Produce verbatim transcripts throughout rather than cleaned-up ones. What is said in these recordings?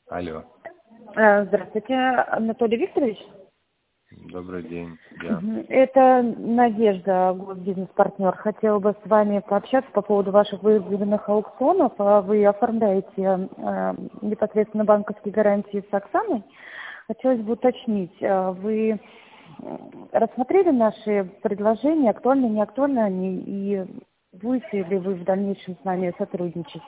Алло. А, Здравствуйте, Анатолий Викторович. Добрый день. Я. Мгм. Это Надежда, бизнес-партнер. Хотела бы с вами пообщаться по поводу ваших выигранных аукционов. А Вы оформляете э, непосредственно банковские гарантии с Оксаной. Хотелось бы уточнить, а вы э, рассмотрели наши предложения, актуальны, не актуальны они, и будете ли вы в дальнейшем с нами сотрудничать?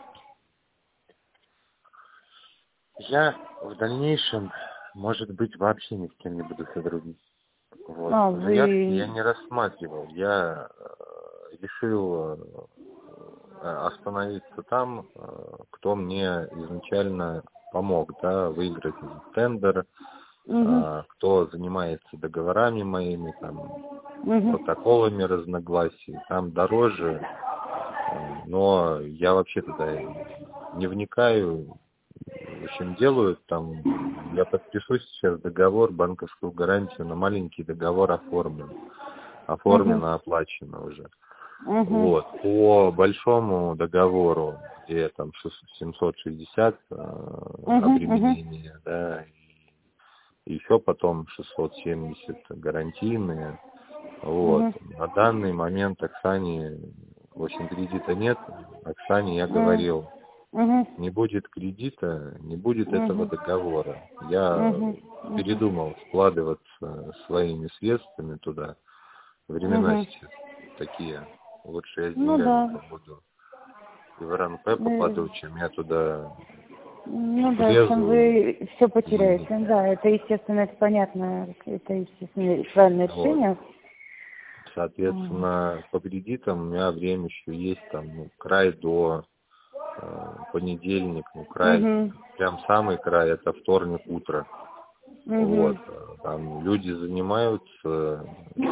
Я в дальнейшем, может быть, вообще ни с кем не буду сотрудничать. Вот. А, Заявки я вы... не рассматривал. Я э, решил э, остановиться там, э, кто мне изначально помог, да, выиграть этот тендер, Угу. э, кто занимается договорами моими, там, Угу. протоколами разногласий, там дороже, э, но я вообще туда не вникаю. В общем, делают там, я подпишу сейчас договор, банковскую гарантию на маленький договор оформлен. Угу. Оформлено, оплачено уже. Угу. Вот. По большому договору, где там семьсот шестьдесят э, Угу. Угу. обременения, да, и еще потом шестьсот семьдесят гарантийные. Вот. Угу. На данный момент Оксане, в общем, кредита нет. Оксане я говорил, Угу. не будет кредита, не будет этого Угу. договора. Я Угу. Угу. передумал вкладываться своими средствами туда. Времена Угу. сейчас такие. Лучше я с Ну деньгами да. побуду. И в РНП Э, попаду, чем я туда Ну да, чем влезу. вы все И, потеряете. Да, это естественно, это понятно, это естественно правильное вот. решение. М. Соответственно, по кредитам у меня время еще есть, там, ну, край до э, понедельник, ну, край, Мгм. прям самый край, это вторник утро. Вот, Мгм. э, там люди занимаются, э,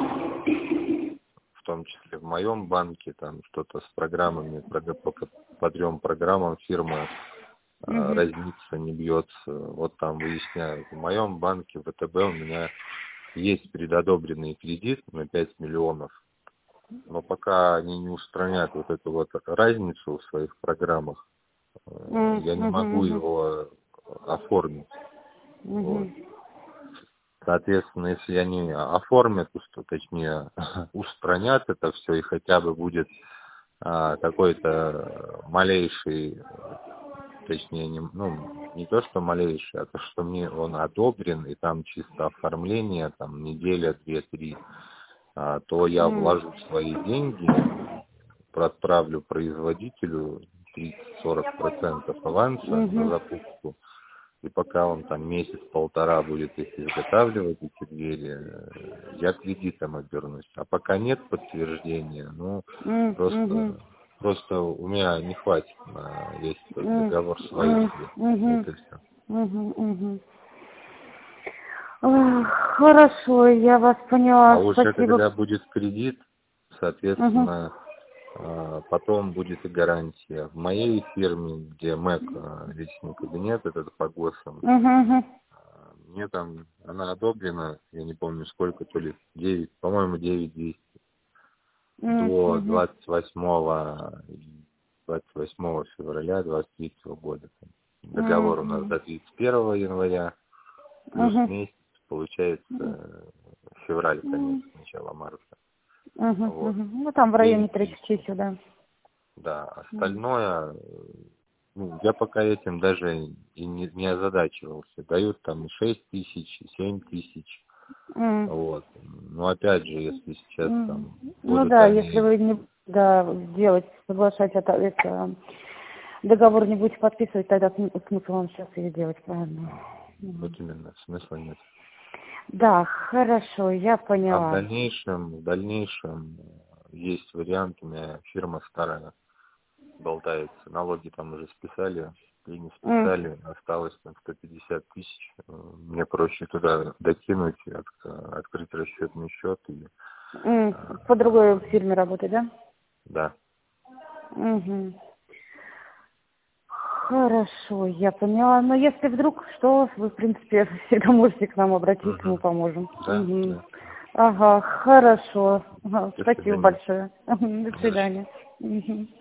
в том числе в моем банке, там что-то с программами, прог- по, по трем программам фирма э, Мгм. разница не бьется, вот там выясняют. В моем банке ВТБ у меня есть предодобренный кредит на пять миллионов, но пока они не устранят вот эту вот разницу в своих программах, э, М. я не могу Мгм. его оформить. Вот. Мгм. Соответственно, если они оформят, уст- точнее, устранят это все и хотя бы будет а, какой-то малейший, точнее, не, ну, не то, что малейший, а то, что мне он одобрен, и там чисто оформление, там, неделя, две, три, а, то я М. вложу свои деньги, отправлю производителю тридцать-сорок процентов аванса за Мгм. закупку. И пока он там месяц-полтора будет их изготавливать, эти двери, э, я кредитом обернусь. А пока нет подтверждения, ну, М. Мгм. просто, просто у меня не хватит на весь этот М. договор своих М. средств. Мгм. Вот и все. Мгм. Мгм. Ох, Хорошо, я вас А поняла. уже Спасибо. когда будет кредит, Мгм. соответственно, э, потом будет и гарантия. В моей фирме, где Мэк, э, личный кабинет, этот по ГОСам, Мгм. А, мне там, она одобрена, я не помню сколько, то ли девять, по-моему, девять двести Мгм. до Мгм. двадцать восьмого, двадцать восьмого февраля двадцать третьего года. Договор у нас Мгм. до тридцать первого января, плюс Мгм. месяц, получается, Мгм. э, февраль, конец, начало марта. Мгм. Вот. Мгм. Ну, там в районе девять трех двести. часов, да. Да, Мгм. остальное, э, ну, я пока этим даже и не, не озадачивался. Дают там и шесть тысяч, и семь тысяч. М. Вот. Но опять же, если сейчас М. там Ну будут да, если они, вы не да, делать, соглашать это, это договор не будете подписывать, тогда см- смысл вам сейчас ее делать, правильно? вот Мгм. именно, смысла нет. Да, хорошо, я А в поняла. дальнейшем, в дальнейшем э, есть вариант, у меня фирма старая болтается, налоги там уже списали, или не М. списали, осталось там сто пятьдесят тысяч. Э, Мне проще туда докинуть, от- открыть расчетный счет и, М. э, По другой фирме работать, да? да. Угу. Хорошо, я поняла. Но если вдруг что, вы, в принципе, всегда можете к нам обратиться, мы Мгм. поможем. Да, Угу. да. Ага, хорошо. Ага, До спасибо свидания. большое. До Не за что. свидания. Мгм.